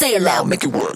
Say it loud, make it work.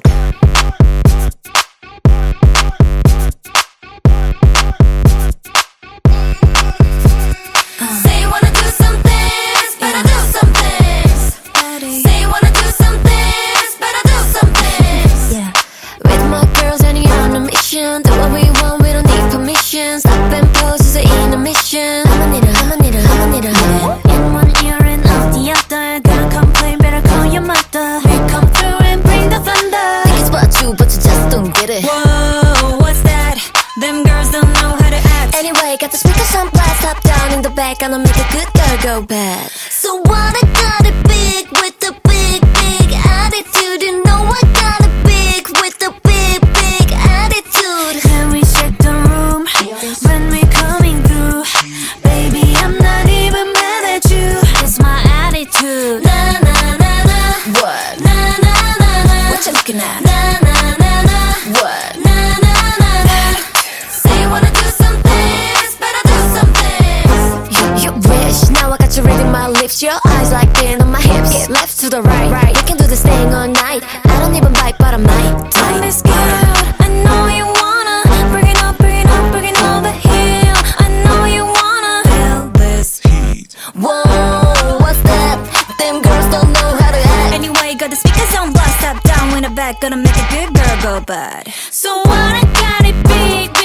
Do what we want, we don't need permission. Stop and pose is an intermission. I'ma need a in one ear and out the other. Gotta complain, better call your mother. We come through and bring the thunder. Think it's about you, but you just don't get it. Whoa, what's that? Them girls don't know how to act. Anyway, got the speakers on blast, top down in the back, gonna make a good girl go bad. So what I got it big with the big attitude. You know I got it big with the big attitude. Can we shake the room when we coming through? Baby, I'm not even mad at you. It's my attitude. Na na na na. What? Na na na na. What you looking at? Na na na na. What? Na na na na. Say you wanna do some things, better do some things. You wish, now I got you reading my lips. Your eyes like being on my hips. Left to the right. We can do this thing all night. I don't even bite, but I might. Time is good. I know you wanna bring it up, bring it over here. I know you wanna feel this heat. Whoa, what's that? Them girls don't know how to act. Anyway, got the speakers on blast, top down in the back, gonna make a good girl go bad. So what I got it big.